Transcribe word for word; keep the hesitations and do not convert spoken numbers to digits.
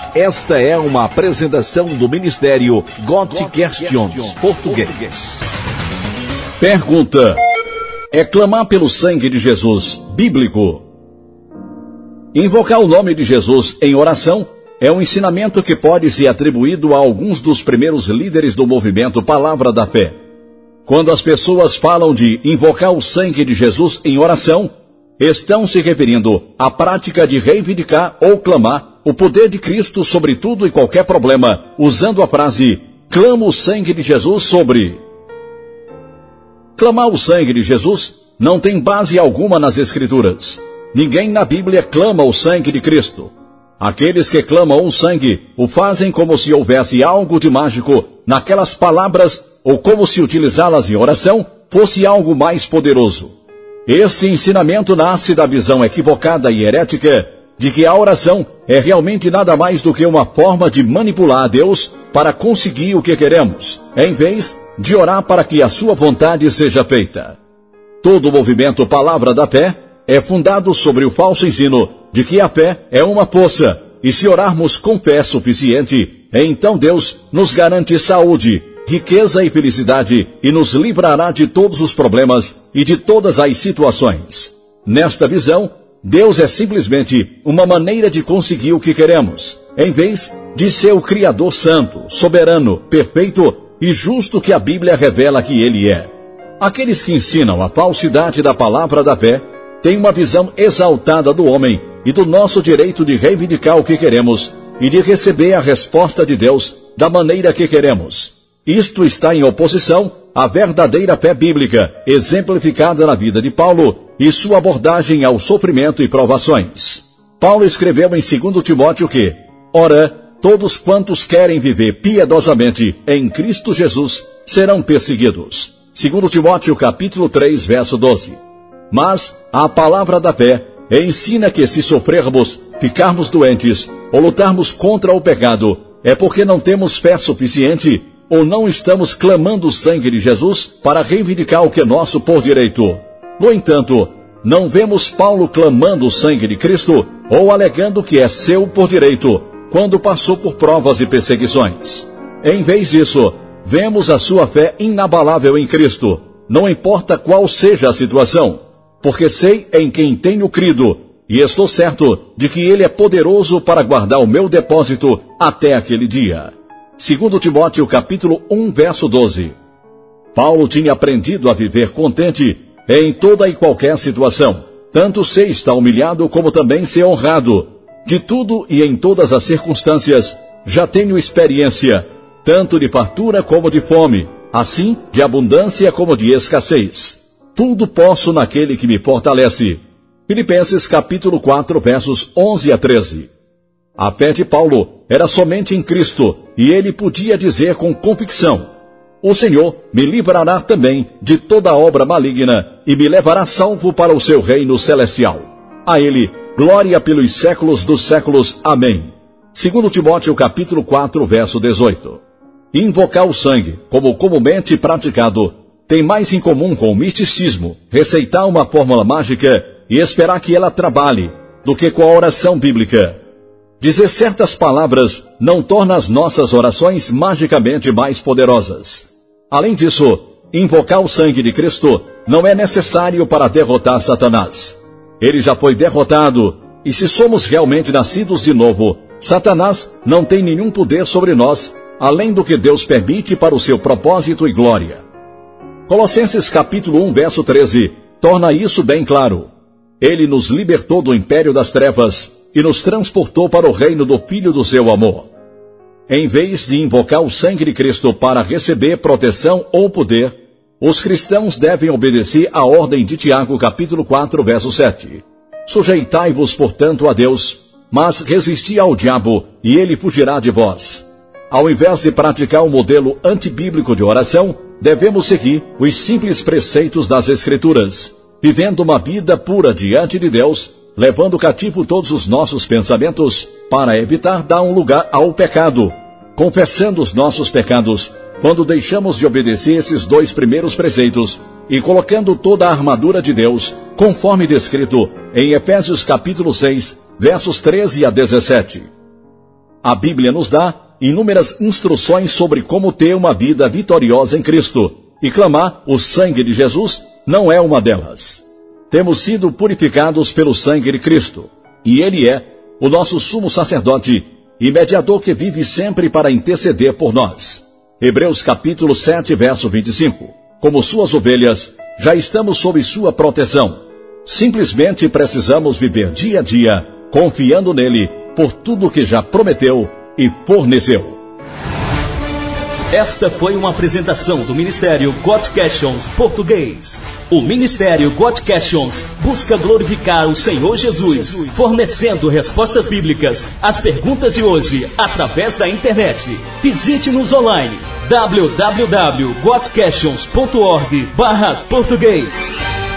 Esta é uma apresentação do Ministério God Questions Português. Pergunta: é clamar pelo sangue de Jesus bíblico? Invocar o nome de Jesus em oração é um ensinamento que pode ser atribuído a alguns dos primeiros líderes do movimento Palavra da Fé. Quando as pessoas falam de invocar o sangue de Jesus em oração, estão se referindo à prática de reivindicar ou clamar o poder de Cristo sobre tudo e qualquer problema, usando a frase: clama o sangue de Jesus sobre. Clamar o sangue de Jesus não tem base alguma nas Escrituras. Ninguém na Bíblia clama o sangue de Cristo. Aqueles que clamam o sangue o fazem como se houvesse algo de mágico naquelas palavras ou como se utilizá-las em oração fosse algo mais poderoso. Este ensinamento nasce da visão equivocada e herética de que a oração é realmente nada mais do que uma forma de manipular a Deus para conseguir o que queremos, em vez de orar para que a sua vontade seja feita. Todo o movimento Palavra da Fé é fundado sobre o falso ensino de que a fé é uma poça, e se orarmos com fé suficiente, então Deus nos garante saúde, riqueza e felicidade e nos livrará de todos os problemas e de todas as situações. Nesta visão, Deus é simplesmente uma maneira de conseguir o que queremos, em vez de ser o Criador santo, soberano, perfeito e justo que a Bíblia revela que Ele é. Aqueles que ensinam a falsidade da palavra da fé têm uma visão exaltada do homem e do nosso direito de reivindicar o que queremos e de receber a resposta de Deus da maneira que queremos. Isto está em oposição à verdadeira fé bíblica, exemplificada na vida de Paulo e sua abordagem ao sofrimento e provações. Paulo escreveu em segundo Timóteo que: ora, todos quantos querem viver piedosamente em Cristo Jesus serão perseguidos. segundo Timóteo capítulo três, verso doze. Mas a palavra da fé ensina que se sofrermos, ficarmos doentes ou lutarmos contra o pecado, é porque não temos fé suficiente ou não estamos clamando o sangue de Jesus para reivindicar o que é nosso por direito. No entanto, não vemos Paulo clamando o sangue de Cristo ou alegando que é seu por direito, quando passou por provas e perseguições. Em vez disso, vemos a sua fé inabalável em Cristo, não importa qual seja a situação, porque sei em quem tenho crido, e estou certo de que Ele é poderoso para guardar o meu depósito até aquele dia. segundo Timóteo capítulo um, verso doze. Paulo tinha aprendido a viver contente em toda e qualquer situação, tanto ser estar humilhado como também ser honrado. De tudo e em todas as circunstâncias, já tenho experiência, tanto de fartura como de fome, assim de abundância como de escassez. Tudo posso naquele que me fortalece. Filipenses capítulo quatro, versos onze a treze. A fé de Paulo era somente em Cristo, e ele podia dizer com convicção: o Senhor me livrará também de toda obra maligna e me levará salvo para o seu reino celestial. A ele, glória pelos séculos dos séculos. Amém. segundo Timóteo capítulo quatro, verso dezoito. Invocar o sangue, como comumente praticado, tem mais em comum com o misticismo, receitar uma fórmula mágica e esperar que ela trabalhe, do que com a oração bíblica. Dizer certas palavras não torna as nossas orações magicamente mais poderosas. Além disso, invocar o sangue de Cristo não é necessário para derrotar Satanás. Ele já foi derrotado, e se somos realmente nascidos de novo, Satanás não tem nenhum poder sobre nós, além do que Deus permite para o seu propósito e glória. Colossenses capítulo um, verso treze, torna isso bem claro. Ele nos libertou do império das trevas e nos transportou para o reino do Filho do seu amor. Em vez de invocar o sangue de Cristo para receber proteção ou poder, os cristãos devem obedecer à ordem de Tiago capítulo quatro, verso sete. Sujeitai-vos, portanto, a Deus, mas resisti ao diabo, e ele fugirá de vós. Ao invés de praticar o modelo antibíblico de oração, devemos seguir os simples preceitos das Escrituras, vivendo uma vida pura diante de Deus, levando cativo todos os nossos pensamentos para evitar dar um lugar ao pecado, confessando os nossos pecados quando deixamos de obedecer esses dois primeiros preceitos e colocando toda a armadura de Deus, conforme descrito em Efésios capítulo seis, versos treze a dezessete. A Bíblia nos dá inúmeras instruções sobre como ter uma vida vitoriosa em Cristo, e clamar o sangue de Jesus não é uma delas. Temos sido purificados pelo sangue de Cristo, e Ele é o nosso sumo sacerdote e mediador que vive sempre para interceder por nós. Hebreus capítulo sete, verso vinte e cinco. Como suas ovelhas, já estamos sob sua proteção. Simplesmente precisamos viver dia a dia, confiando nele por tudo que já prometeu e forneceu. Esta foi uma apresentação do Ministério God Questions Português. O Ministério God Questions busca glorificar o Senhor Jesus, fornecendo respostas bíblicas às perguntas de hoje através da internet. Visite-nos online w w w ponto god questions ponto org barra português.